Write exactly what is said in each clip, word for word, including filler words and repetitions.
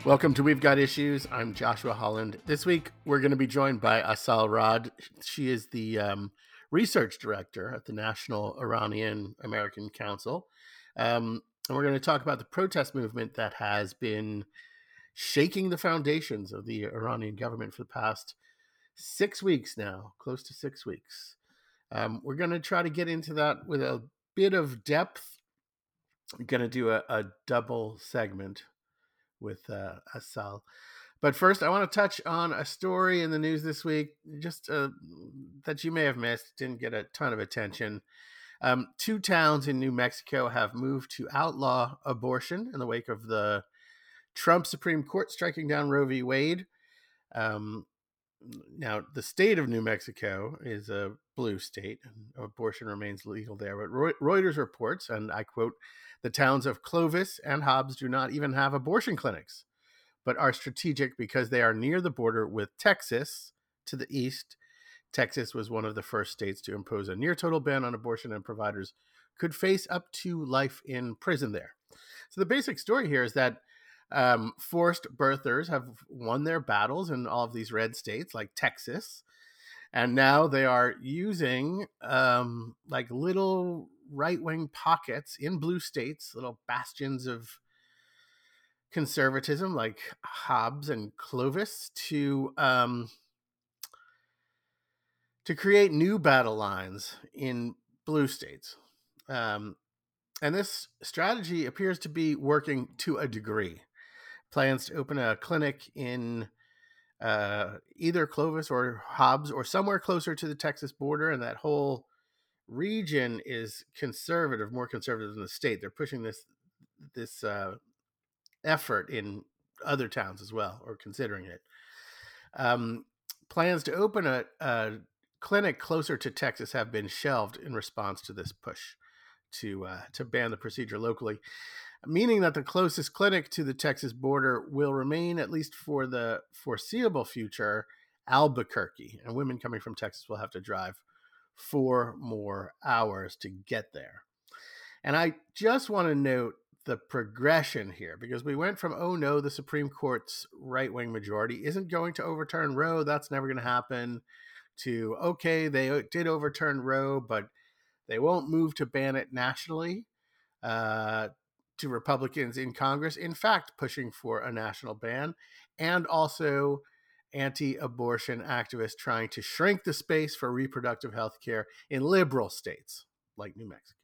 Welcome to We've Got Issues. I'm Joshua Holland. This week, we're going to be joined by Asal Rad. She is the um, research director at the National Iranian American Council. Um, and we're going to talk about the protest movement that has been shaking the foundations of the Iranian government for the past six weeks now, close to six weeks. Um, we're going to try to get into that with a bit of depth. We're going to do a, a double segment with uh, Asal. But first, I want to touch on a story in the news this week, just uh, that you may have missed, didn't get a ton of attention. Um, two towns in New Mexico have moved to outlaw abortion in the wake of the Trump Supreme Court striking down Roe v. Wade. Um, now, the state of New Mexico is a blue state, and abortion remains legal there. But Reuters reports, and I quote, "The towns of Clovis and Hobbs do not even have abortion clinics, but are strategic because they are near the border with Texas to the east. Texas was one of the first states to impose a near total ban on abortion, and providers could face up to life in prison there." So the basic story here is that um, forced birthers have won their battles in all of these red states like Texas. And now they are using um, like little right-wing pockets in blue states, little bastions of conservatism like Hobbs and Clovis to um, to create new battle lines in blue states. Um, and this strategy appears to be working to a degree. Plans to open a clinic in uh, either Clovis or Hobbs or somewhere closer to the Texas border, and that whole region is conservative, more conservative than the state. They're pushing this this uh, effort in other towns as well, or considering it. Um, plans to open a, a clinic closer to Texas have been shelved in response to this push to uh, to ban the procedure locally, meaning that the closest clinic to the Texas border will remain, at least for the foreseeable future, Albuquerque, and women coming from Texas will have to drive four more hours to get there. And I just want to note the progression here, because we went from, oh no, the Supreme Court's right-wing majority isn't going to overturn Roe, that's never going to happen, to, okay, they did overturn Roe, but they won't move to ban it nationally, uh, to Republicans in Congress, in fact, pushing for a national ban, and also anti-abortion activists trying to shrink the space for reproductive health care in liberal states like New Mexico.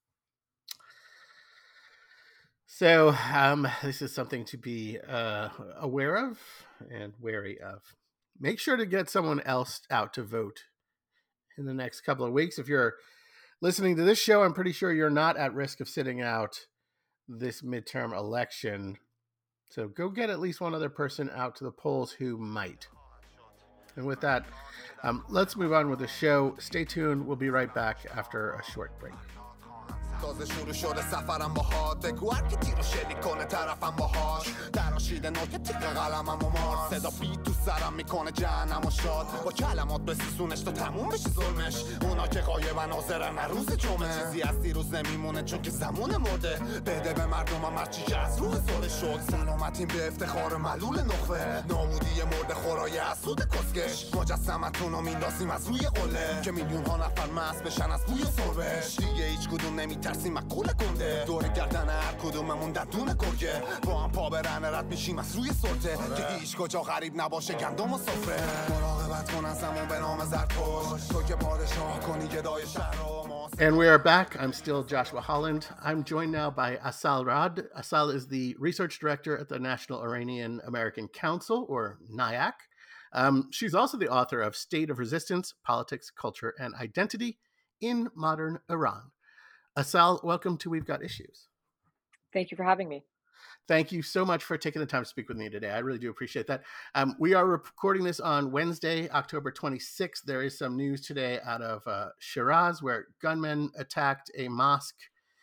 So um, this is something to be uh, aware of and wary of. Make sure to get someone else out to vote in the next couple of weeks. If you're listening to this show, I'm pretty sure you're not at risk of sitting out this midterm election. So go get at least one other person out to the polls who might. And with that, um, let's move on with the show. Stay tuned. We'll be right back after a short break. تازه شروع شده سفرم باهات بگو هر کی تیرو شلیک کنه طرفم باهاش دراشیده نوک تیغ قلمم و مار صدا بیت تو سرم میکنه جهنم و شاد با کلمات بسیسونش تا تموم بشه ظلمش اونا که غایبن حاضرن هر روز جمعه چیزی از دیروز نمیمونه چون که زمان مرده بده به مردمم هرچی که از روح ساله شد سلامتیم به افتخار ملول نخوه نابودی مرد خورای اسود کسکش مجسمتونو میندازیم از روی قله که میلیون ها نفر مست بشن از بوی صبحش دیگه هیچ کدوم نمیتر ترسی مقوله کنده دور گردن هر کدوممون دندون گرگه با هم پا برن رد میشیم از روی سلطه که هیچ کجا غریب نباشه گندم و سفره مراقبت کن از همون به نام زرتوش تو که پادشاه کنی گدای شهر و And we are back. I'm still Joshua Holland. I'm joined now by Asal Rad. Asal is the research director at the National Iranian American Council, or NIAC. Um, she's also the author of State of Resistance, Politics, Culture, and Identity in Modern Iran. Asal, welcome to We've Got Issues. Thank you for having me. Thank you so much for taking the time to speak with me today. I really do appreciate that. Um, we are recording this on Wednesday, October twenty-sixth. There is some news today out of uh, Shiraz, where gunmen attacked a mosque,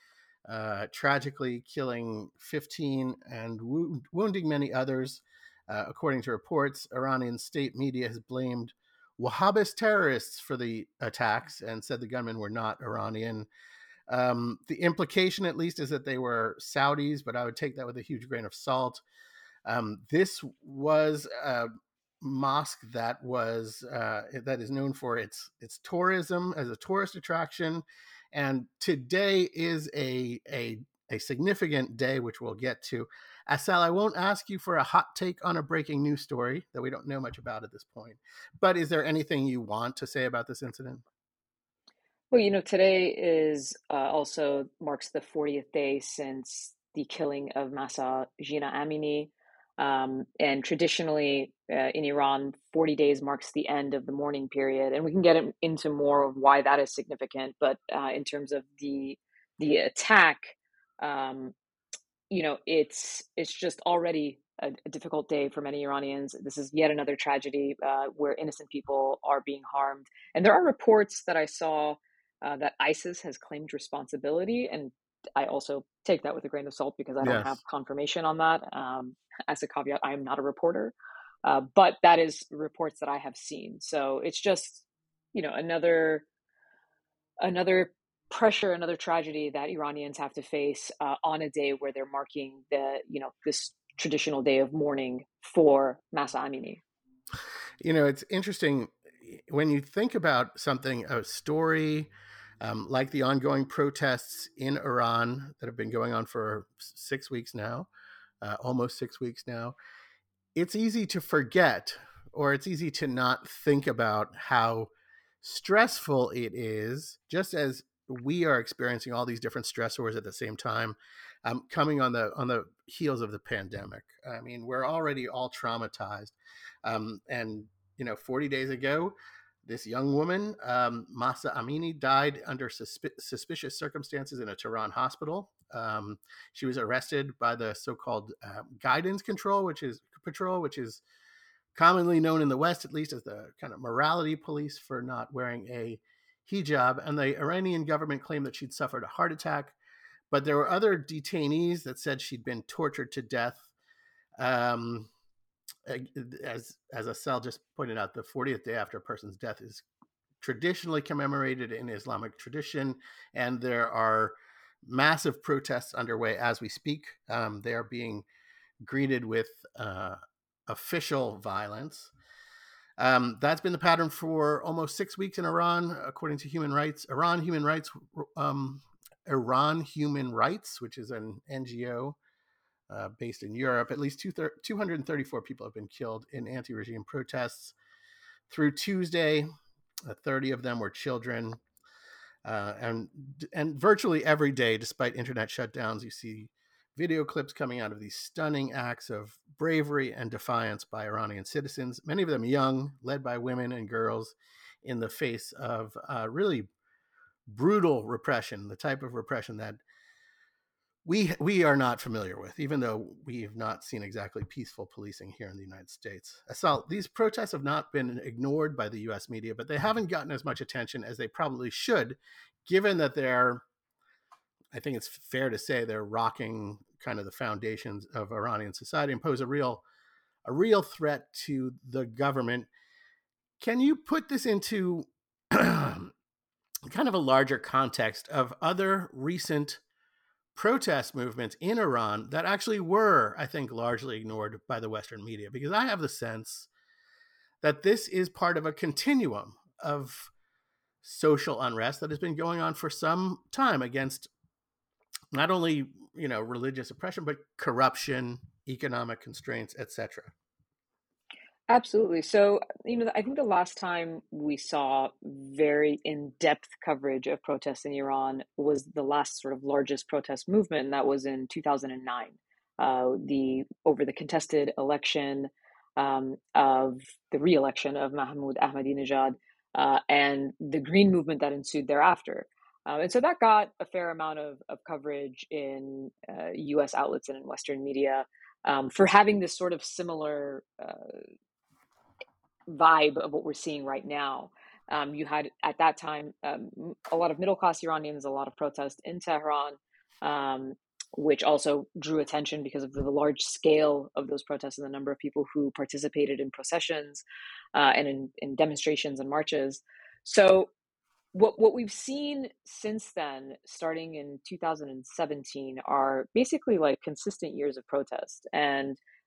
uh, tragically killing fifteen and wo- wounding many others. Uh, according to reports, Iranian state media has blamed Wahhabist terrorists for the attacks and said the gunmen were not Iranian. Um, the implication, at least, is that they were Saudis, but I would take that with a huge grain of salt. Um, this was a mosque that was uh, that is known for its its tourism as a tourist attraction, and today is a a a significant day, which we'll get to. Asal, I won't ask you for a hot take on a breaking news story that we don't know much about at this point, but is there anything you want to say about this incident? Well, you know, today is uh, also marks the fortieth day since the killing of Masa Jina Amini. Um, and traditionally uh, in Iran, forty days marks the end of the mourning period. And we can get in- into more of why that is significant. But uh, in terms of the the attack, um, you know, it's it's just already a, a difficult day for many Iranians. This is yet another tragedy uh, where innocent people are being harmed. And there are reports that I saw uh, that ISIS has claimed responsibility, and I also take that with a grain of salt because I don't have Yes. confirmation on that. Um, as a caveat, I am not a reporter, uh, but that is reports that I have seen. So it's just, you know, another another pressure, another tragedy that Iranians have to face uh, on a day where they're marking the, you know, this traditional day of mourning for Masa Amini. You know, it's interesting when you think about something, a story um, like the ongoing protests in Iran that have been going on for six weeks now, uh, almost six weeks now. It's easy to forget, or it's easy to not think about how stressful it is, just as we are experiencing all these different stressors at the same time, um, coming on the on the heels of the pandemic. I mean, we're already all traumatized, um, and you know, forty days ago, this young woman, um, Masa Amini, died under suspi- suspicious circumstances in a Tehran hospital. Um, she was arrested by the so-called uh, guidance control, which is patrol, which is commonly known in the West, at least, as the kind of morality police for not wearing a hijab. And the Iranian government claimed that she'd suffered a heart attack, but there were other detainees that said she'd been tortured to death. Um, as as Asel just pointed out, the fortieth day after a person's death is traditionally commemorated in Islamic tradition, and there are massive protests underway as we speak. Um, they are being greeted with uh, official violence. Um, that's been the pattern for almost six weeks in Iran, according to Human Rights. Iran Human Rights, um, Iran Human Rights, which is an N G O uh, based in Europe. At least two hundred thirty-four people have been killed in anti-regime protests through Tuesday. Uh, thirty of them were children. Uh, and and virtually every day, despite internet shutdowns, you see video clips coming out of these stunning acts of bravery and defiance by Iranian citizens, many of them young, led by women and girls, in the face of uh, really brutal repression, the type of repression that we we are not familiar with, even though we've not seen exactly peaceful policing here in the United States. Assault, these protests have not been ignored by the U S media, but they haven't gotten as much attention as they probably should, given that they're, I think it's fair to say, they're rocking kind of the foundations of Iranian society and pose a real a real threat to the government. Can you put this into kind of a larger context of other recent protest movements in Iran that actually were, I think, largely ignored by the Western media? Because I have the sense that this is part of a continuum of social unrest that has been going on for some time against not only, you know, religious oppression, but corruption, economic constraints, et cetera. Absolutely. So, you know, I think the last time we saw very in-depth coverage of protests in Iran was the last sort of largest protest movement, and that was in two thousand nine, uh, the over the contested election um, of the re-election of Mahmoud Ahmadinejad uh, and the Green Movement that ensued thereafter. Uh, and so that got a fair amount of, of coverage in uh, U S outlets and in Western media um, for having this sort of similar uh, vibe of what we're seeing right now. Um, you had at that time um, a lot of middle class Iranians, a lot of protest in Tehran, um, which also drew attention because of the large scale of those protests and the number of people who participated in processions uh, and in, in demonstrations and marches. So what what we've seen since then, starting in two thousand seventeen, are basically like consistent years of protest. And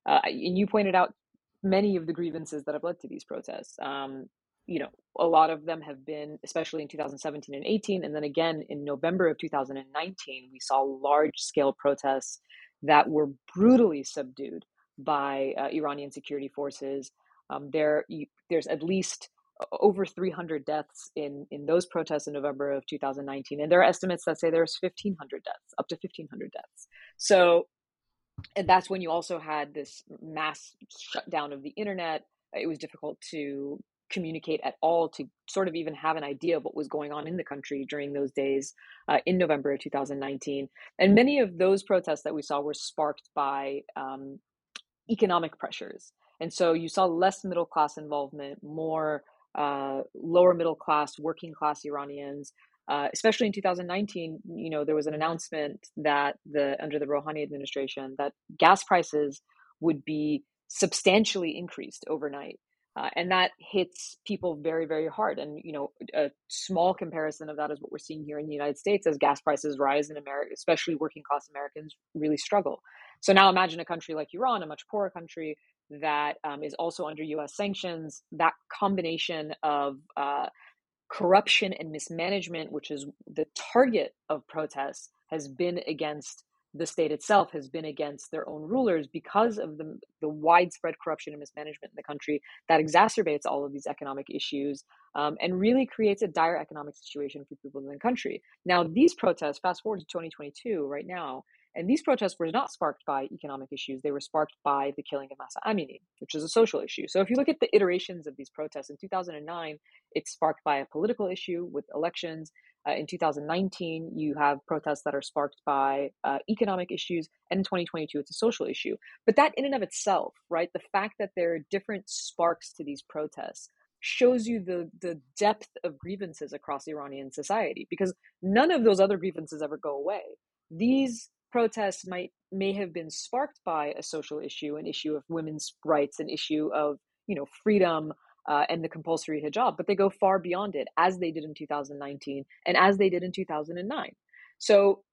Uh, and you pointed out many of the grievances that have led to these protests. Um, you know, a lot of them have been, especially in two thousand seventeen and eighteen, and then again in November of two thousand nineteen, we saw large scale protests that were brutally subdued by uh, Iranian security forces. Um, there, you, there's at least over three hundred deaths in, in those protests in November of two thousand nineteen. And there are estimates that say there's fifteen hundred deaths, up to fifteen hundred deaths. So, and that's when you also had this mass shutdown of the internet. It was difficult to communicate at all, to sort of even have an idea of what was going on in the country during those days uh, in November of two thousand nineteen. And many of those protests that we saw were sparked by um, economic pressures. And so you saw less middle class involvement, more uh, lower middle class, working class Iranians. Uh, especially in two thousand nineteen, you know, there was an announcement that the under the Rouhani administration that gas prices would be substantially increased overnight. Uh, and that hits people very, very hard. And, you know, a small comparison of that is what we're seeing here in the United States as gas prices rise in America, especially working class Americans really struggle. So now imagine a country like Iran, a much poorer country that um, is also under U S sanctions. That combination of uh, corruption and mismanagement, which is the target of protests, has been against the state itself, has been against their own rulers because of the, the widespread corruption and mismanagement in the country that exacerbates all of these economic issues um, and really creates a dire economic situation for people in the country. Now, these protests, fast forward to twenty twenty-two right now, and these protests were not sparked by economic issues. They were sparked by the killing of Mahsa Amini, which is a social issue. So if you look at the iterations of these protests, in two thousand nine, it's sparked by a political issue with elections. Uh, in two thousand nineteen, you have protests that are sparked by uh, economic issues. And in twenty twenty-two, it's a social issue. But that in and of itself, right, the fact that there are different sparks to these protests shows you the, the depth of grievances across Iranian society, because none of those other grievances ever go away. These protests might may have been sparked by a social issue, an issue of women's rights, an issue of, you know, freedom uh, and the compulsory hijab, but they go far beyond it, as they did in two thousand nineteen and as they did in two thousand nine. So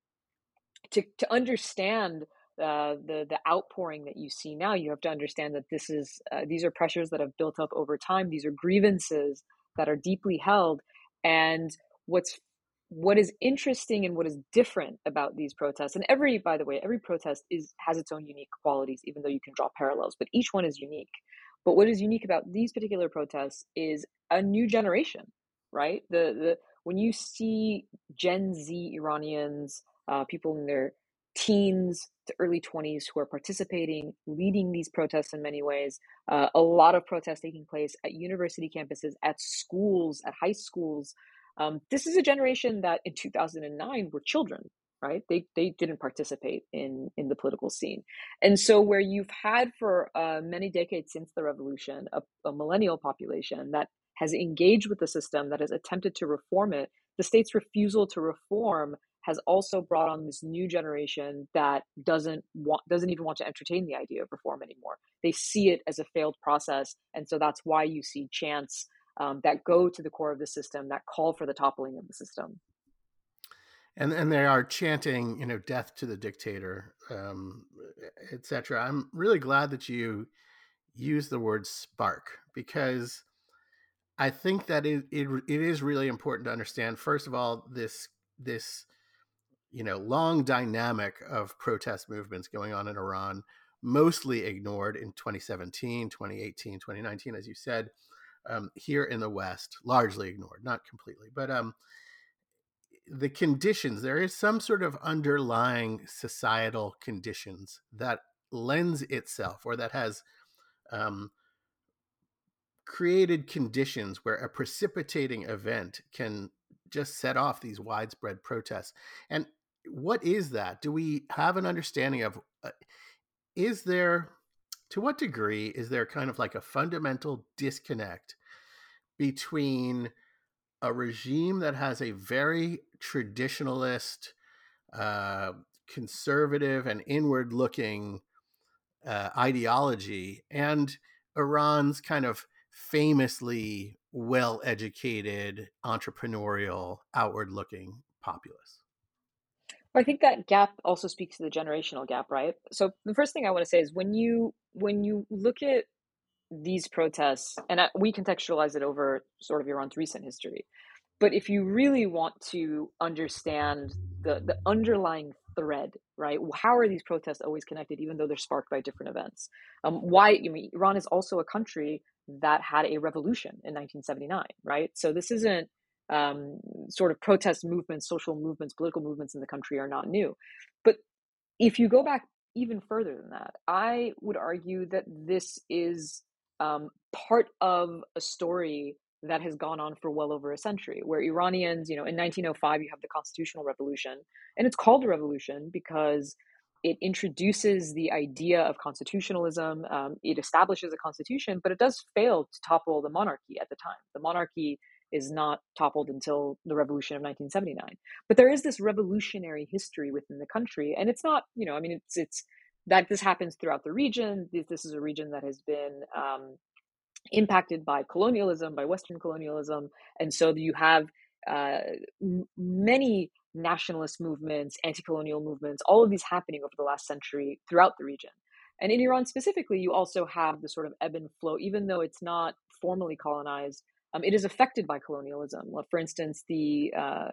to to understand uh, the the outpouring that you see now, you have to understand that this is uh, these are pressures that have built up over time. These are grievances that are deeply held, and what's what is interesting and what is different about these protests, and every, by the way, every protest is has its own unique qualities, even though you can draw parallels, but each one is unique. But what is unique about these particular protests is a new generation, right? The the when you see Gen Z Iranians, uh, people in their teens to early twenties who are participating, leading these protests in many ways, uh, a lot of protests taking place at university campuses, at schools, at high schools. Um, this is a generation that in two thousand nine were children, right? They they didn't participate in, in the political scene. And so where you've had for uh, many decades since the revolution, a, a millennial population that has engaged with the system, that has attempted to reform it, the state's refusal to reform has also brought on this new generation that doesn't want, doesn't even want to entertain the idea of reform anymore. They see it as a failed process. And so that's why you see chants Um, that go to the core of the system, that call for the toppling of the system. And and they are chanting, you know, death to the dictator, um, et cetera. I'm really glad that you use the word spark, because I think that it, it it is really important to understand, first of all, this this you know long dynamic of protest movements going on in Iran, mostly ignored in twenty seventeen, twenty eighteen, twenty nineteen, as you said. Um, here in the West, largely ignored, not completely, but um, the conditions, there is some sort of underlying societal conditions that lends itself, or that has um, created conditions where a precipitating event can just set off these widespread protests. And what is that? Do we have an understanding of, uh, is there, to what degree is there kind of like a fundamental disconnect between a regime that has a very traditionalist, uh, conservative, and inward-looking uh, ideology, and Iran's kind of famously well-educated, entrepreneurial, outward-looking populace? I think that gap also speaks to the generational gap, right? So the first thing I want to say is when you when you look at these protests, and I, we contextualize it over sort of Iran's recent history, but if you really want to understand the the underlying thread, right? How are these protests always connected, even though they're sparked by different events? Um, why? I mean, Iran is also a country that had a revolution in nineteen seventy-nine, right? So this isn't um, sort of protest movements, social movements, political movements in the country are not new. But if you go back even further than that, I would argue that this is um, part of a story that has gone on for well over a century, where Iranians, you know, in nineteen oh five, you have the constitutional revolution, and it's called a revolution because it introduces the idea of constitutionalism. Um, it establishes a constitution, but it does fail to topple the monarchy at the time. The monarchy is not toppled until the revolution of nineteen seventy-nine. But there is this revolutionary history within the country, and it's not, you know, I mean, it's it's that this happens throughout the region. This, this is a region that has been um, impacted by colonialism, by Western colonialism, and so you have uh, m- many nationalist movements, anti-colonial movements, all of these happening over the last century throughout the region. And in Iran specifically, you also have the sort of ebb and flow, even though it's not formally colonized. Um, it is affected by colonialism. For instance, the uh,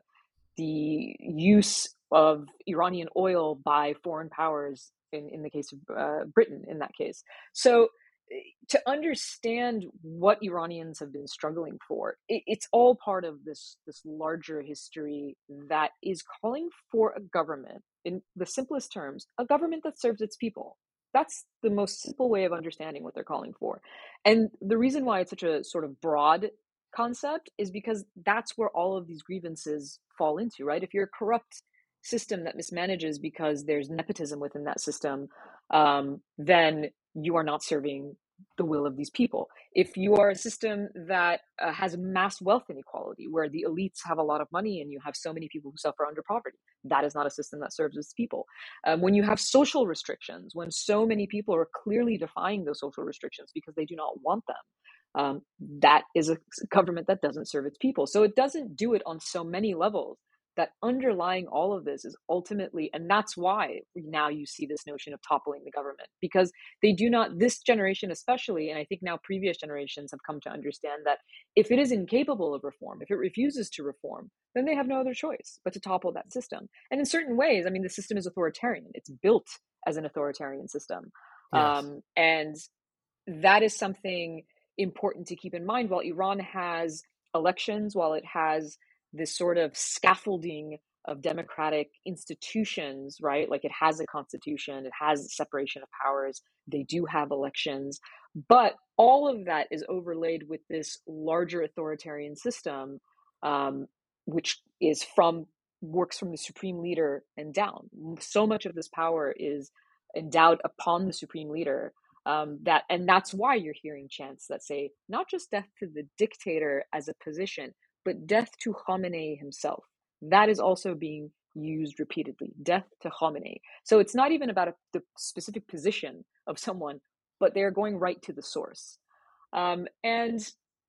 the use of Iranian oil by foreign powers in, in the case of uh, Britain, in that case. So to understand what Iranians have been struggling for, it, it's all part of this, this larger history that is calling for a government, in the simplest terms, a government that serves its people. That's the most simple way of understanding what they're calling for. And the reason why it's such a sort of broad concept is because that's where all of these grievances fall into, right? If you're a corrupt system that mismanages because there's nepotism within that system, um, then you are not serving the will of these people. If you are a system that uh, has mass wealth inequality, where the elites have a lot of money and you have so many people who suffer under poverty, that is not a system that serves its people. Um, when you have social restrictions, when so many people are clearly defying those social restrictions because they do not want them, um, that is a government that doesn't serve its people. So it doesn't do it on so many levels. That underlying all of this is ultimately, and that's why now you see this notion of toppling the government, because they do not, this generation especially, and I think now previous generations have come to understand that if it is incapable of reform, if it refuses to reform, then they have no other choice but to topple that system. And in certain ways, I mean, the system is authoritarian. It's built as an authoritarian system. Yes. Um, and that is something important to keep in mind. While Iran has elections, while it has this sort of scaffolding of democratic institutions, right? Like it has a constitution, it has separation of powers, they do have elections, but all of that is overlaid with this larger authoritarian system, um, which is from, works from the supreme leader and down. So much of this power is endowed upon the supreme leader. Um, that and that's why you're hearing chants that say not just death to the dictator as a position, but death to Khamenei himself. That is also being used repeatedly. Death to Khamenei. So it's not even about a, the specific position of someone, but they're going right to the source. Um, and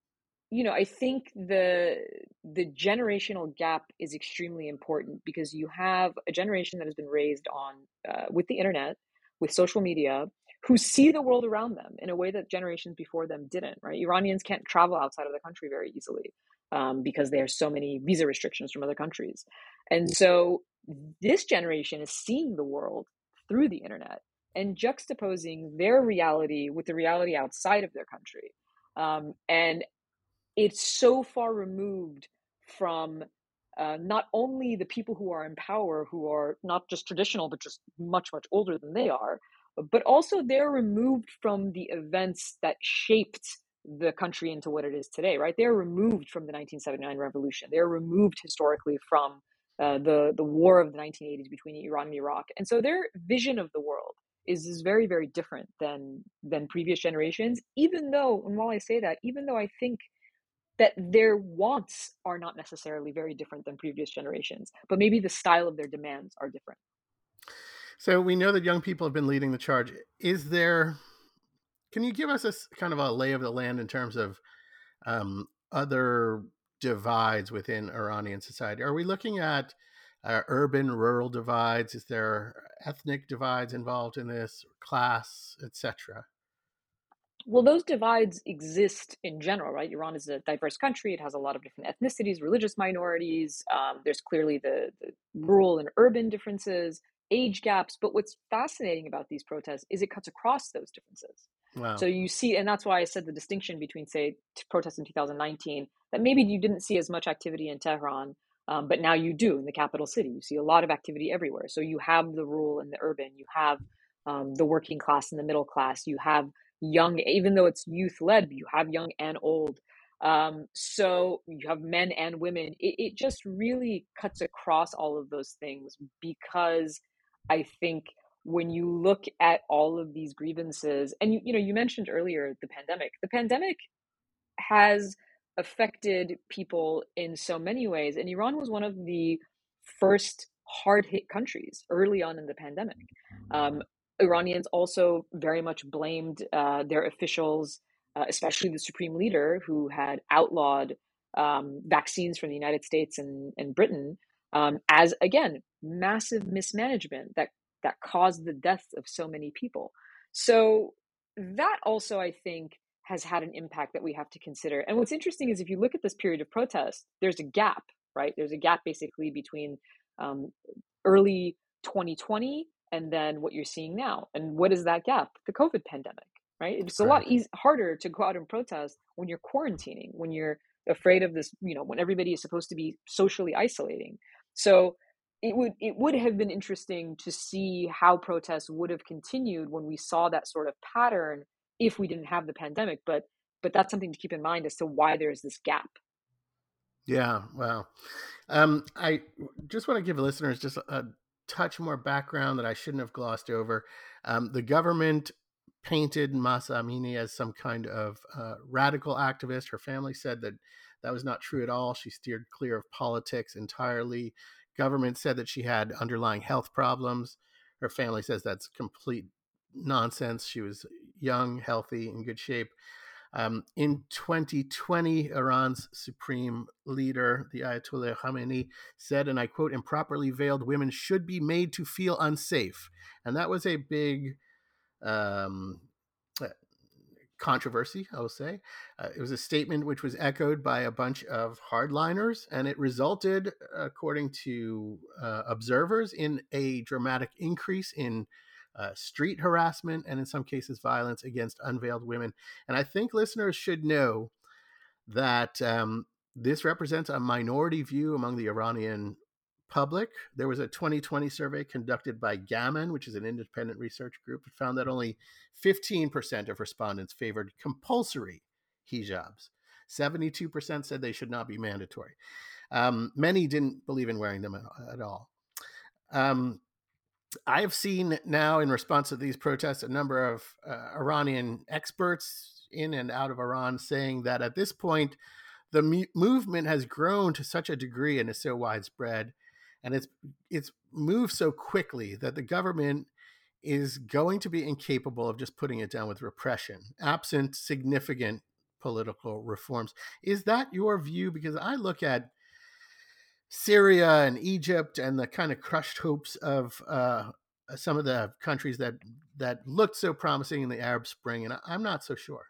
you know, I think the the generational gap is extremely important because you have a generation that has been raised on uh, with the internet, with social media, who see the world around them in a way that generations before them didn't, right? Iranians can't travel outside of the country very easily um, because there are so many visa restrictions from other countries. And so this generation is seeing the world through the internet and juxtaposing their reality with the reality outside of their country. Um, and it's so far removed from uh, not only the people who are in power, who are not just traditional, but just much, much older than they are, but also they're removed from the events that shaped the country into what it is today, right? They're removed from the nineteen seventy-nine revolution. They're removed historically from uh, the, the war of the nineteen eighties between Iran and Iraq. And so their vision of the world is, is very, very different than, than previous generations, even though, and while I say that, even though I think that their wants are not necessarily very different than previous generations, but maybe the style of their demands are different. So we know that young people have been leading the charge. Is there, can you give us a kind of a lay of the land in terms of um, other divides within Iranian society? Are we looking at uh, urban rural divides? Is there ethnic divides involved in this, class, et cetera? Well, those divides exist in general, right? Iran is a diverse country. It has a lot of different ethnicities, religious minorities. Um, there's clearly the, the rural and urban differences, age gaps. But what's fascinating about these protests is it cuts across those differences. So Wow. you see, and that's why I said the distinction between, say, t- protests in two thousand nineteen, that maybe you didn't see as much activity in Tehran, um, but now you do in the capital city. You see a lot of activity everywhere. So you have the rural and the urban, you have um, the working class and the middle class, you have young, even though it's youth led, you have young and old. Um, so you have men and women. It, it just really cuts across all of those things because I think when you look at all of these grievances, and you, you know, you mentioned earlier the pandemic, the pandemic has affected people in so many ways. And Iran was one of the first hard hit countries early on in the pandemic. Um, Iranians also very much blamed uh, their officials, uh, especially the supreme leader who had outlawed um, vaccines from the United States and, and Britain, um, as again, massive mismanagement that, that caused the deaths of so many people. So that also, I think, has had an impact that we have to consider. And what's interesting is if you look at this period of protest, there's a gap, right? There's a gap basically between um, early twenty twenty and then what you're seeing now. And what is that gap? The COVID pandemic, right? It's a lot Right. easy, harder to go out and protest when you're quarantining, when you're afraid of this, you know, when everybody is supposed to be socially isolating. So it would it would have been interesting to see how protests would have continued when we saw that sort of pattern if we didn't have the pandemic. But but that's something to keep in mind as to why there's this gap. Yeah. Wow. Um, I just want to give listeners just a touch more background that I shouldn't have glossed over. Um, the government painted Masa Amini as some kind of uh, radical activist. Her family said that that was not true at all. She steered clear of politics entirely. Government said that she had underlying health problems. Her family says that's complete nonsense. She was young, healthy, in good shape. Um, in twenty twenty, Iran's supreme leader, the Ayatollah Khamenei, said, and I quote, improperly veiled women should be made to feel unsafe. And that was a big um, uh, controversy, I will say. Uh, it was a statement which was echoed by a bunch of hardliners, and it resulted, according to uh, observers, in a dramatic increase in uh, street harassment and, in some cases, violence against unveiled women. And I think listeners should know that um, this represents a minority view among the Iranian public. There was a twenty twenty survey conducted by Gammon, which is an independent research group, that found that only fifteen percent of respondents favored compulsory hijabs. seventy-two percent said they should not be mandatory. Um, many didn't believe in wearing them at, at all. Um, I've seen now, in response to these protests, a number of uh, Iranian experts in and out of Iran saying that at this point, the mu- movement has grown to such a degree and is so widespread, and it's it's moved so quickly that the government is going to be incapable of just putting it down with repression, absent significant political reforms. Is that your view? Because I look at Syria and Egypt and the kind of crushed hopes of uh, some of the countries that that looked so promising in the Arab Spring, and I, I'm not so sure.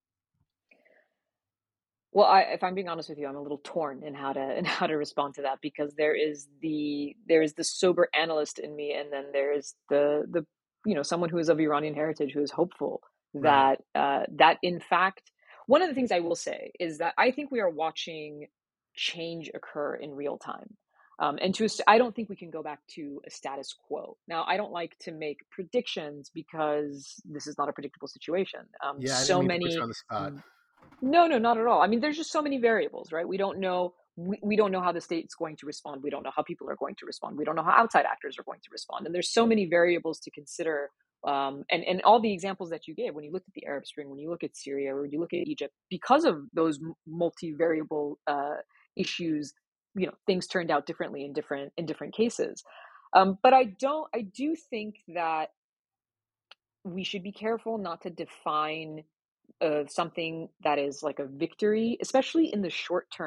Well, I, if I'm being honest with you, I'm a little torn in how to in how to respond to that because there is the there is the sober analyst in me, and then there is the the you know someone who is of Iranian heritage who is hopeful Right. that uh, that in fact one of the things I will say is that I think we are watching change occur in real time. Um, and to a s- I don't think we can go back to a status quo. Now, I don't like to make predictions because this is not a predictable situation. Um, Yeah, I didn't so mean to put you many on the spot. no, no, not at all. I mean, there's just so many variables, right? We don't know. We, we don't know how the state's going to respond. We don't know how people are going to respond. We don't know how outside actors are going to respond. And there's so many variables to consider. Um, and, and all the examples that you gave, when you look at the Arab Spring, when you look at Syria, or when you look at Egypt, because of those multivariable uh, issues, you know, things turned out differently in different in different cases. Um, but I don't. I do think that we should be careful not to define uh, something that is like a victory, especially in the short term,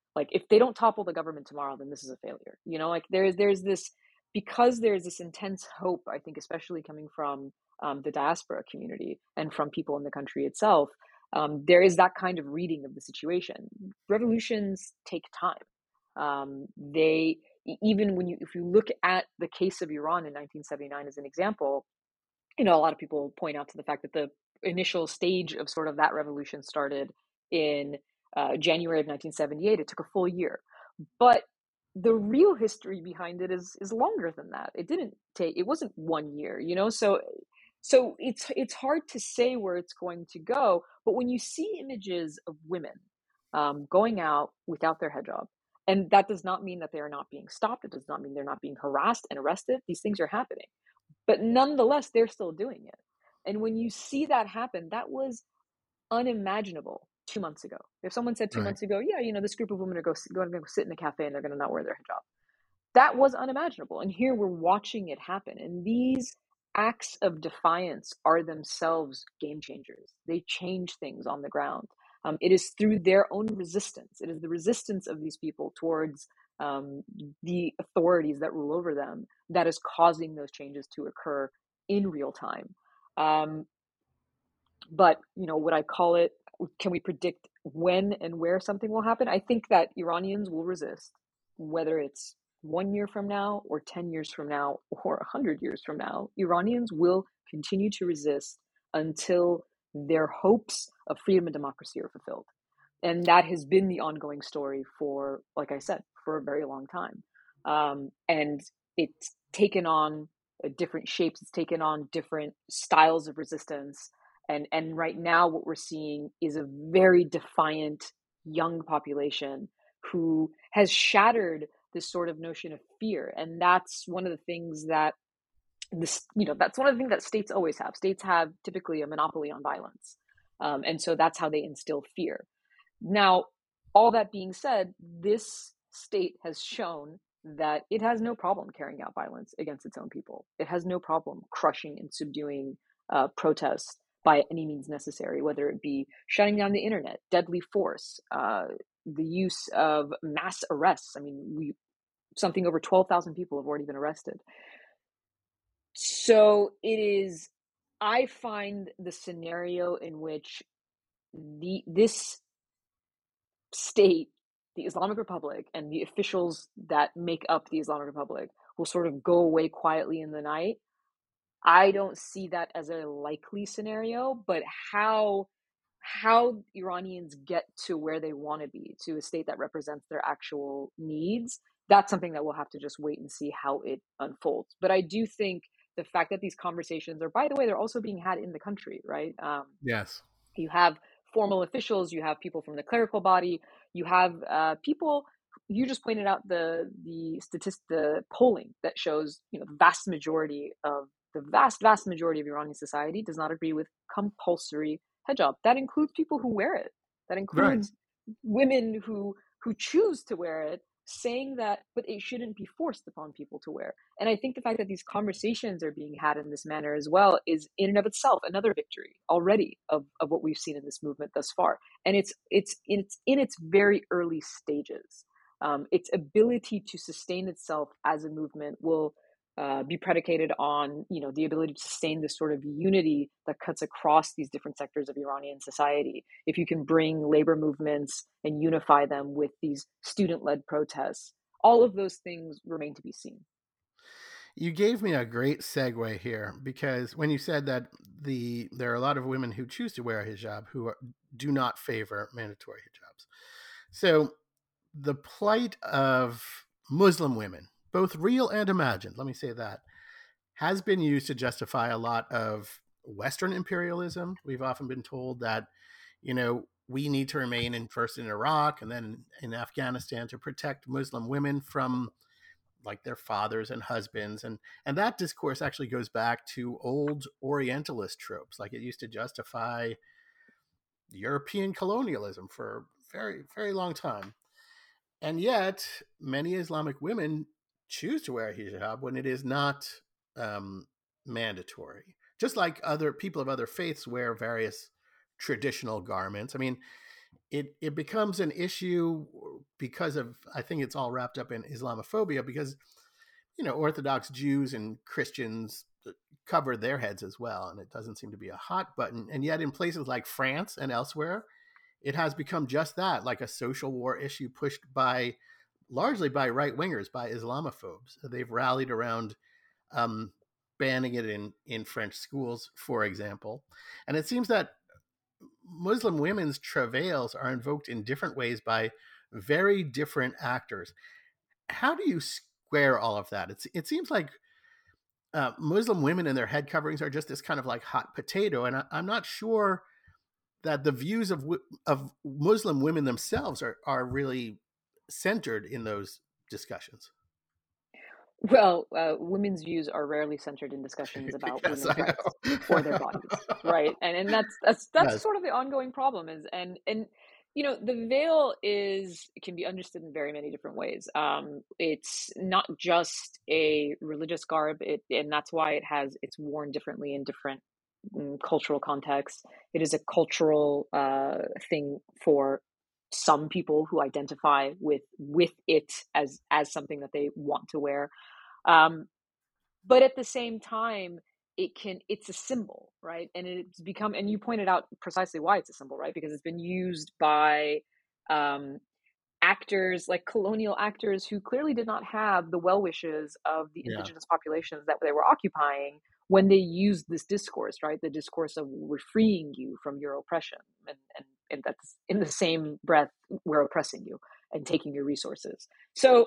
Like if they don't topple the government tomorrow, then this is a failure. You know, like there's there's this because there's this intense hope, I think, especially coming from um, the diaspora community and from people in the country itself. Um, there is that kind of reading of the situation. Revolutions take time. Um, they e- even when you if you look at the case of Iran in nineteen seventy-nine as an example, you know, a lot of people point out to the fact that the initial stage of sort of that revolution started in uh, January of nineteen seventy-eight. It took a full year, but the real history behind it is is longer than that. It didn't take. It wasn't one year, you know. So, so it's it's hard to say where it's going to go. But when you see images of women um, going out without their hijab, and that does not mean that they are not being stopped. It does not mean they're not being harassed and arrested. These things are happening, but nonetheless, they're still doing it. And when you see that happen, that was unimaginable two months ago. If someone said two Right. months ago, yeah, you know, this group of women are go, going to go sit in a cafe and they're going to not wear their hijab, that was unimaginable. And here we're watching it happen. And these acts of defiance are themselves game changers. They change things on the ground. Um, it is through their own resistance. It is the resistance of these people towards um, the authorities that rule over them that is causing those changes to occur in real time. Um, but, you know, would I call it, can we predict when and where something will happen? I think that Iranians will resist, whether it's one year from now or ten years from now or one hundred years from now. Iranians will continue to resist until their hopes of freedom and democracy are fulfilled. And that has been the ongoing story for, like I said, for a very long time. Um, and it's taken on uh, different shapes, it's taken on different styles of resistance. And, and right now, what we're seeing is a very defiant young population who has shattered this sort of notion of fear. And that's one of the things that this, you know, that's one of the things that states always have. States have typically a monopoly on violence. Um, and so that's how they instill fear. Now, all that being said, this state has shown that it has no problem carrying out violence against its own people. It has no problem crushing and subduing uh, protests by any means necessary, whether it be shutting down the internet, deadly force, uh, the use of mass arrests. I mean, we something over twelve thousand people have already been arrested. So it is, I find the scenario in which the this state, the Islamic Republic, and the officials that make up the Islamic Republic will sort of go away quietly in the night. I don't see that as a likely scenario, but how how Iranians get to where they want to be, to a state that represents their actual needs, that's something that we'll have to just wait and see how it unfolds. But I do think the fact that these conversations are, by the way, they're also being had in the country, right? Um, Yes. you have formal officials, you have people from the clerical body, you have uh, people. You just pointed out the the statistic, the polling that shows, you know, the vast majority of the vast vast majority of Iranian society does not agree with compulsory hijab. That includes people who wear it. That Right. includes women who who choose to wear it, saying that, but it shouldn't be forced upon people to wear. And I think the fact that these conversations are being had in this manner as well is in and of itself another victory already of, of what we've seen in this movement thus far. And it's it's it's in its very early stages. Um, its ability to sustain itself as a movement will uh, be predicated on, you know, the ability to sustain this sort of unity that cuts across these different sectors of Iranian society. If you can bring labor movements and unify them with these student-led protests, all of those things remain to be seen. You gave me a great segue here, because when you said that the there are a lot of women who choose to wear a hijab who are, do not favor mandatory hijabs. So the plight of Muslim women, both real and imagined, let me say that, has been used to justify a lot of Western imperialism. We've often been told that, you know, we need to remain in first in Iraq and then in Afghanistan to protect Muslim women from like their fathers and husbands. And, and that discourse actually goes back to old Orientalist tropes. Like it used to justify European colonialism for a very, very long time. And yet, many Islamic women choose to wear a hijab when it is not um, mandatory. Just like other people of other faiths wear various traditional garments. I mean, it it becomes an issue because of, I think it's all wrapped up in Islamophobia, because you know Orthodox Jews and Christians cover their heads as well, and it doesn't seem to be a hot button. And yet in places like France and elsewhere, it has become just that, like a social war issue pushed by largely by right wingers, by Islamophobes. They've rallied around um, banning it in in French schools, for example. And it seems that Muslim women's travails are invoked in different ways by very different actors. How do you square all of that? It's, it seems like uh, Muslim women and their head coverings are just this kind of like hot potato, and I, I'm not sure that the views of of Muslim women themselves are are really centered in those discussions. Well, uh, women's views are rarely centered in discussions about Yes, women's I rights know. or their bodies, right? And and that's that's that's Yes. sort of the ongoing problem is and and you know the veil is can be understood in very many different ways. Um, it's not just a religious garb, it and that's why it has it's worn differently in different mm, cultural contexts. It is a cultural uh, thing for some people who identify with with it as as something that they want to wear, um, but at the same time, it can it's a symbol, right? And it's become and you pointed out precisely why it's a symbol, right? Because it's been used by um, actors like colonial actors who clearly did not have the well wishes of the Yeah. indigenous populations that they were occupying when they used this discourse, right? The discourse of we're freeing you from your oppression, and and, and that's in the same breath we're oppressing you and taking your resources. So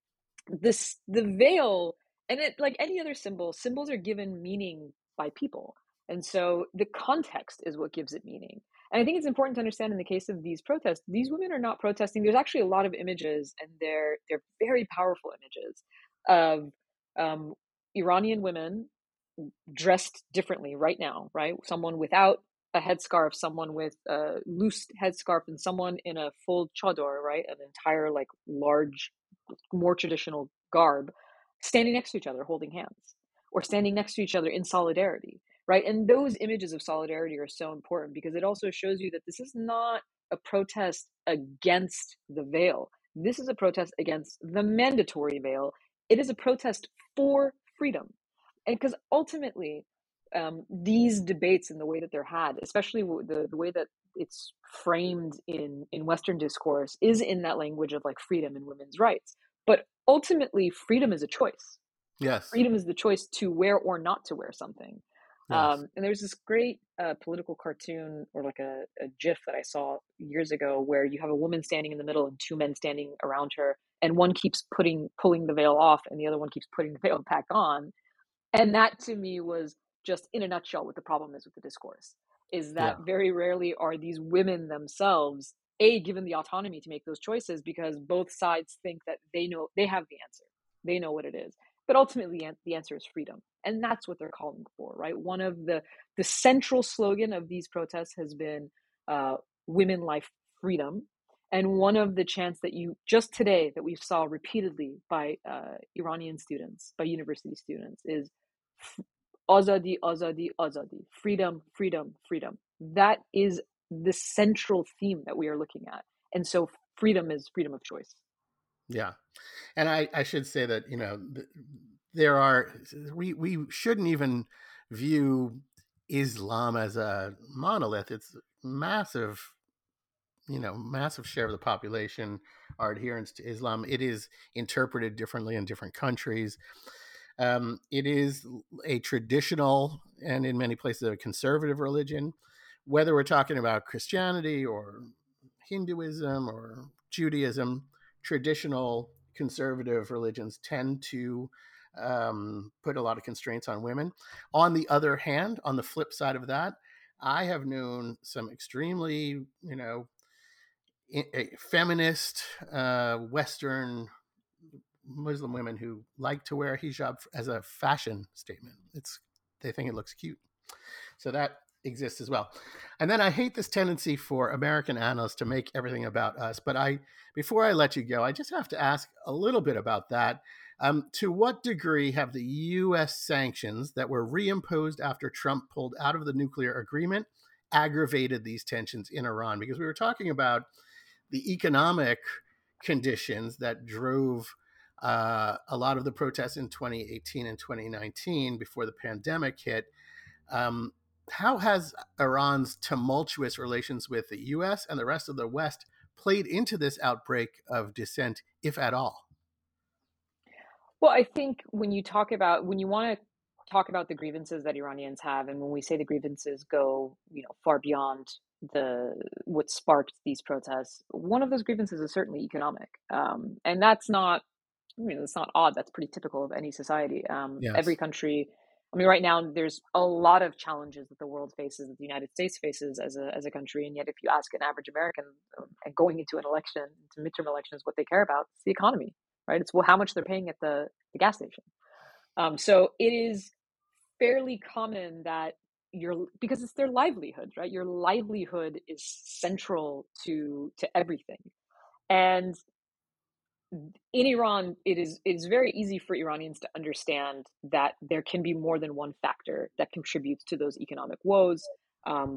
this the veil, and it like any other symbol, symbols are given meaning by people, and so the context is what gives it meaning. And I think it's important to understand in the case of these protests, these women are not protesting. There's actually a lot of images, and they're they're very powerful images of um, Iranian women dressed differently right now, right? Someone without a headscarf, someone with a loose headscarf, and someone in a full chador, right? An entire like large, more traditional garb, standing next to each other, holding hands, or standing next to each other in solidarity, right? And those images of solidarity are so important because it also shows you that this is not a protest against the veil. This is a protest against the mandatory veil. It is a protest for freedom. And because ultimately, um, these debates and the way that they're had, especially the, the way that it's framed in, in Western discourse, is in that language of like freedom and women's rights. But ultimately, freedom is a choice. Yes. Freedom is the choice to wear or not to wear something. Yes. Um, and there's this great uh, political cartoon or like a, a GIF that I saw years ago where you have a woman standing in the middle and two men standing around her, and one keeps putting pulling the veil off, and the other one keeps putting the veil back on. And that to me was just in a nutshell what the problem is with the discourse, is that Yeah. very rarely are these women themselves, A, given the autonomy to make those choices because both sides think that they know, they have the answer. They know what it is. But ultimately, the answer is freedom. And that's what they're calling for, right? One of the, the central slogan of these protests has been uh, women, life, freedom. And one of the chants that you, just today, that we saw repeatedly by uh, Iranian students, by university students, is Azadi, Azadi, Azadi. Freedom, freedom, freedom. That is the central theme that we are looking at. And so freedom is freedom of choice. Yeah. And I, I should say that, you know, there are, we, we shouldn't even view Islam as a monolith. It's massive, you know, massive share of the population are adherents to Islam. It is interpreted differently in different countries. Um, it is a traditional and in many places a conservative religion, whether we're talking about Christianity or Hinduism or Judaism. Traditional conservative religions tend to um, put a lot of constraints on women. On the other hand, on the flip side of that, I have known some extremely, you know, feminist, uh, Western Muslim women who like to wear hijab as a fashion statement. It's they think it looks cute. So that exists as well. And then I hate this tendency for American analysts to make everything about us. But I, before I let you go, I just have to ask a little bit about that. Um, to what degree have the U S sanctions that were reimposed after Trump pulled out of the nuclear agreement aggravated these tensions in Iran? Because we were talking about the economic conditions that drove uh, a lot of the protests in twenty eighteen and twenty nineteen before the pandemic hit. Um, how has Iran's tumultuous relations with the U S and the rest of the West played into this outbreak of dissent, if at all? Well, I think when you talk about when you want to talk about the grievances that Iranians have, and when we say the grievances go, you know, far beyond the what sparked these protests, one of those grievances is certainly economic, um, and that's not, I mean, it's not odd. That's pretty typical of any society. Um, every Yes. country, I mean, right now there's a lot of challenges that the world faces, that the United States faces as a as a country, and yet if you ask an average American, um, and going into an election, into midterm elections, what they care about, it's the economy, right? It's well, how much they're paying at the, the gas station. Um, so it is fairly common that your, because it's their livelihood, right? Your livelihood is central to to everything, and in Iran, it is it is very easy for Iranians to understand that there can be more than one factor that contributes to those economic woes, um,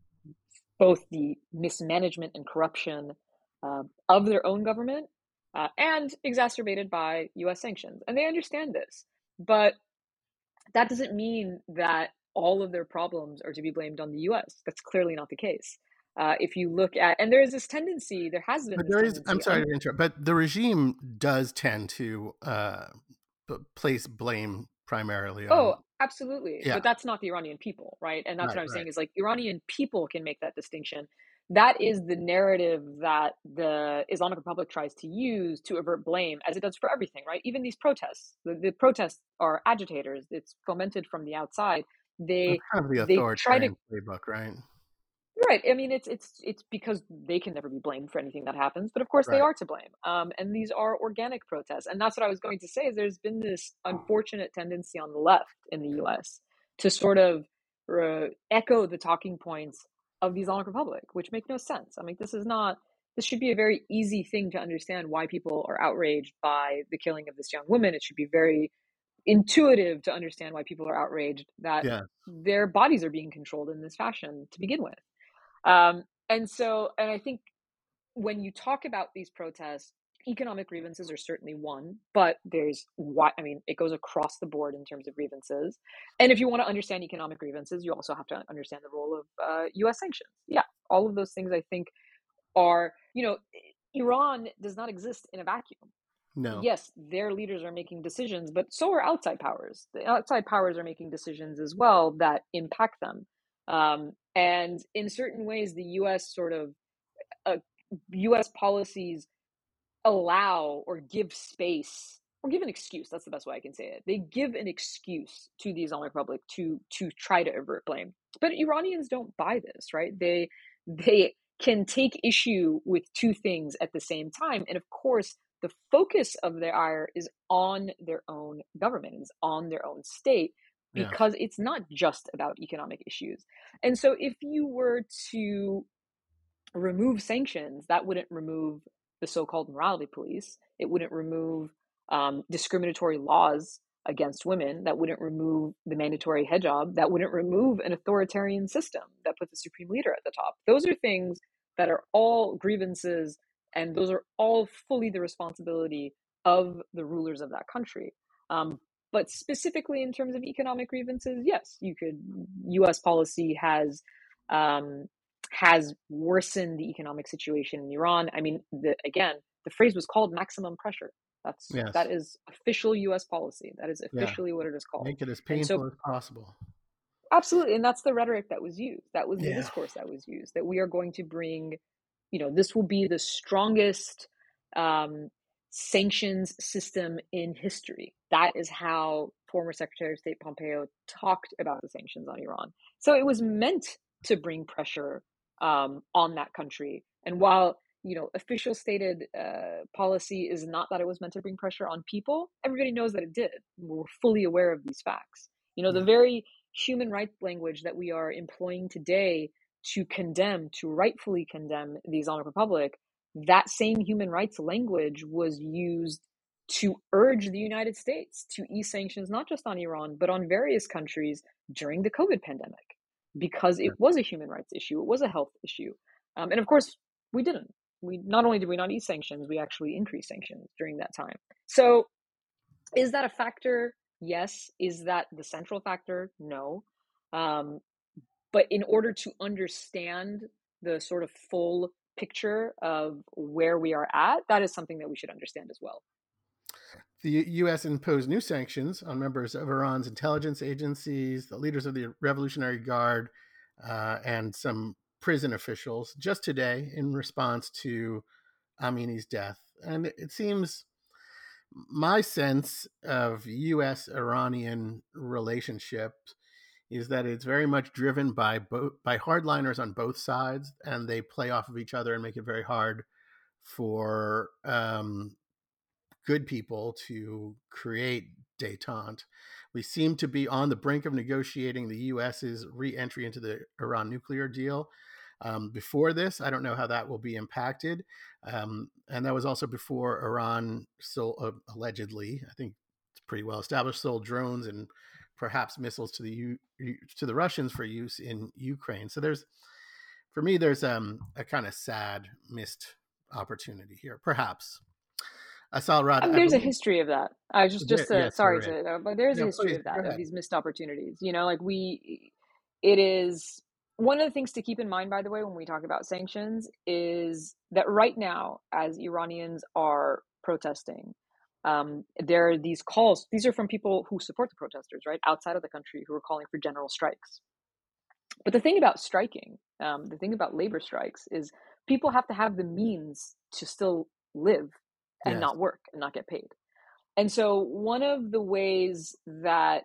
both the mismanagement and corruption uh, of their own government, uh, and exacerbated by U S sanctions. And they understand this, but that doesn't mean that all of their problems are to be blamed on the U S. That's clearly not the case. Uh, if you look at, and there is this tendency, there has been But this there is, I'm tendency. sorry to interrupt, but the regime does tend to uh, place blame primarily Oh, on, absolutely. yeah, But that's not the Iranian people, right? And that's right, what I'm right. saying is like Iranian people can make that distinction. That is the narrative that the Islamic Republic tries to use to avert blame, as it does for everything, right? Even these protests. The, the protests are agitators. It's fomented from the outside. That's They kind of the they try to. authoritarian playbook, right? Right. I mean, it's it's it's because they can never be blamed for anything that happens, but of course they Right. are to blame. Um, and these are organic protests, and that's what I was going to say. Is there's been this unfortunate tendency on the left in the U S to sort of uh, echo the talking points of the Islamic Republic, which make no sense. I mean, this is not. This should be a very easy thing to understand why people are outraged by the killing of this young woman. It should be very intuitive to understand why people are outraged that Yeah. their bodies are being controlled in this fashion to begin with. Um, and so, and I think when you talk about these protests, economic grievances are certainly one, but there's why, I mean, it goes across the board in terms of grievances. And if you want to understand economic grievances, you also have to understand the role of uh, U S sanctions. Yeah, all of those things I think are, you know, Iran does not exist in a vacuum. No. Yes, their leaders are making decisions, but so are outside powers. The outside powers are making decisions as well that impact them. Um, and in certain ways, the U S sort of uh, U S policies allow or give space or give an excuse. That's the best way I can say it. They give an excuse to the Islamic Republic to to try to avert blame. But Iranians don't buy this, right? They they can take issue with two things at the same time, and of course, the focus of their ire is on their own government, is on their own state, Yeah. because it's not just about economic issues. And so, if you were to remove sanctions, that wouldn't remove the so-called morality police. It wouldn't remove um, discriminatory laws against women. That wouldn't remove the mandatory hijab. That wouldn't remove an authoritarian system that put the supreme leader at the top. Those are things that are all grievances, and those are all fully the responsibility of the rulers of that country. Um, but specifically in terms of economic grievances, yes, you could. U S policy has um, has worsened the economic situation in Iran. I mean, the, again, the phrase was called maximum pressure. That's Yes. that is official U S policy. That is Yeah. officially what it is called. Make it as And so, painful as possible. absolutely, and that's the rhetoric that was used. That was the Yeah. discourse that was used. That we are going to bring, you know, this will be the strongest um, sanctions system in history. That is how former Secretary of State Pompeo talked about the sanctions on Iran. So it was meant to bring pressure um, on that country. And while, you know, official stated uh, policy is not that it was meant to bring pressure on people, everybody knows that it did. We're fully aware of these facts. You know, the Yeah. very human rights language that we are employing today to condemn, to rightfully condemn the Islamic Republic, that same human rights language was used to urge the United States to ease sanctions, not just on Iran, but on various countries during the COVID pandemic. because it was a human rights issue, it was a health issue. Um, and of course, we didn't. We not only did we not ease sanctions, we actually increased sanctions during that time. So is that a factor? Yes. Is that the central factor? No. Um, but in order to understand the sort of full picture of where we are at, that is something that we should understand as well. The U S imposed new sanctions on members of Iran's intelligence agencies, the leaders of the Revolutionary Guard, uh, and some prison officials just today in response to Amini's death. And it seems my sense of U S Iranian relationship is that it's very much driven by both by hardliners on both sides, and they play off of each other and make it very hard for um, good people to create détente. We seem to be on the brink of negotiating the U S's re-entry into the Iran nuclear deal. Um, before this, I don't know how that will be impacted. Um, and that was also before Iran sold, uh, allegedly, I think it's pretty well established, sold drones and perhaps missiles to the U, to the Russians for use in Ukraine. So there's, for me, there's um, a kind of sad missed opportunity here, perhaps. Asal Rad, um, there's believe, a history of that. I just, just there, uh, yes, sorry right. to, uh, but there's no, a history please, of that, of these missed opportunities. You know, like we, it is one of the things to keep in mind, by the way, when we talk about sanctions, is that right now, as Iranians are protesting, um, there are these calls. These are from people who support the protesters, right, outside of the country, who are calling for general strikes. But the thing about striking, um, the thing about labor strikes, is people have to have the means to still live and yes. not work and not get paid. And so one of the ways that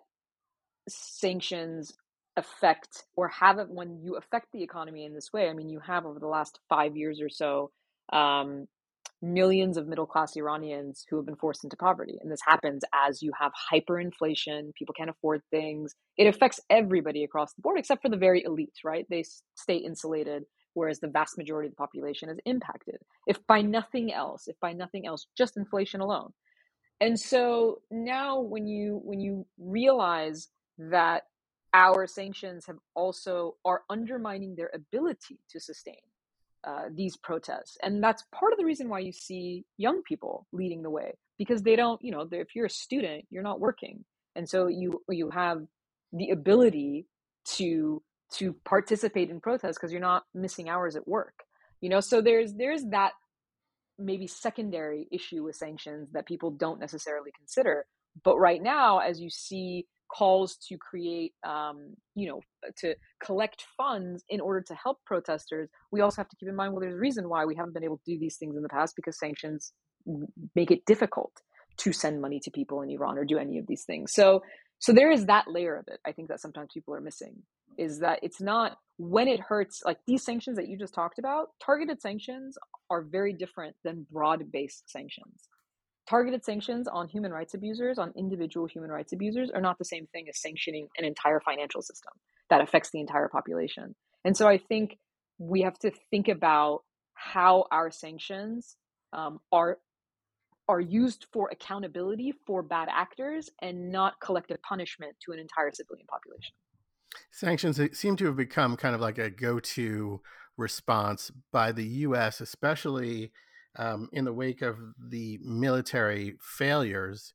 sanctions affect or have it when you affect the economy in this way, I mean, you have over the last five years or so, um, millions of middle-class Iranians who have been forced into poverty. And this happens as you have hyperinflation, people can't afford things. It affects everybody across the board, except for the very elite, right? They stay insulated, whereas the vast majority of the population is impacted. If by nothing else, if by nothing else, just inflation alone. And so now when you when you realize that our sanctions have also are undermining their ability to sustain uh, these protests, and that's part of the reason why you see young people leading the way, because they don't, you know, if you're a student, you're not working, and so you you have the ability to to participate in protests because you're not missing hours at work, you know. So there's there's that maybe secondary issue with sanctions that people don't necessarily consider. But right now, as you see calls to create, um, you know, to collect funds in order to help protesters, we also have to keep in mind, well, there's a reason why we haven't been able to do these things in the past, because sanctions make it difficult to send money to people in Iran or do any of these things. So, so there is that layer of it, I think, that sometimes people are missing, is that it's not when it hurts, like these sanctions that you just talked about, targeted sanctions are very different than broad-based sanctions. Targeted sanctions on human rights abusers, on individual human rights abusers, are not the same thing as sanctioning an entire financial system that affects the entire population. And so I think we have to think about how our sanctions um, are are used for accountability for bad actors and not collective punishment to an entire civilian population. Sanctions seem to have become kind of like a go-to response by the U S, especially um, in the wake of the military failures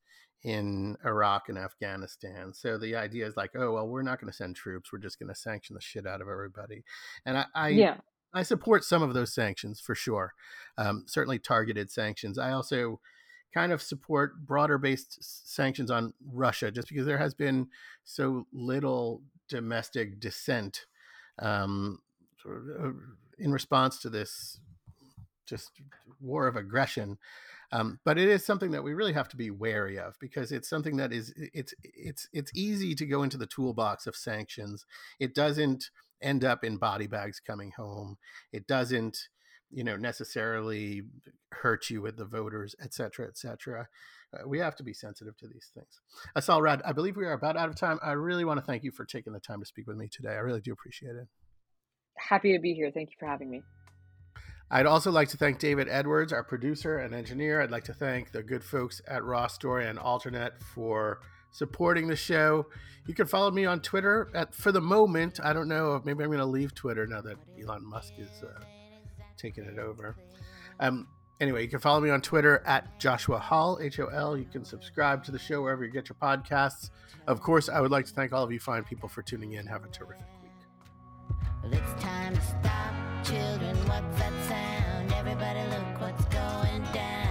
in Iraq and Afghanistan. So the idea is like, oh, well, we're not going to send troops. We're just going to sanction the shit out of everybody. And I, I, yeah. I support some of those sanctions for sure. Um, certainly targeted sanctions. I also kind of support broader based sanctions on Russia, just because there has been so little domestic dissent um, in response to this just war of aggression. Um, but it is something that we really have to be wary of, because it's something that is it's it's it's easy to go into the toolbox of sanctions. It doesn't end up in body bags coming home. It doesn't, you know, necessarily hurt you with the voters, et cetera, et cetera. Uh, we have to be sensitive to these things. Asal Rad, I believe we are about out of time. I really want to thank you for taking the time to speak with me today. I really do appreciate it. Happy to be here. Thank you for having me. I'd also like to thank David Edwards, our producer and engineer. I'd like to thank the good folks at Raw Story and Alternet for supporting the show. You can follow me on Twitter at, for the moment, I don't know, maybe I'm going to leave Twitter now that Elon Musk is uh, taking it over. Um, anyway, you can follow me on Twitter at Joshua Hall, H O L. You can subscribe to the show wherever you get your podcasts. Of course, I would like to thank all of you fine people for tuning in. Have a terrific week. Well, it's time to stop, children. What's that sound? Everybody look what's going down.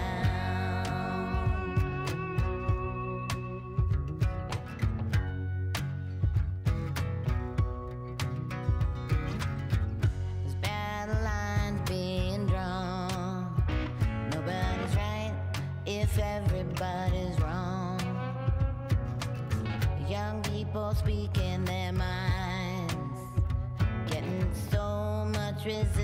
There's battle lines being drawn. Nobody's right if everybody's wrong. Young people speaking their minds, getting so much resistance.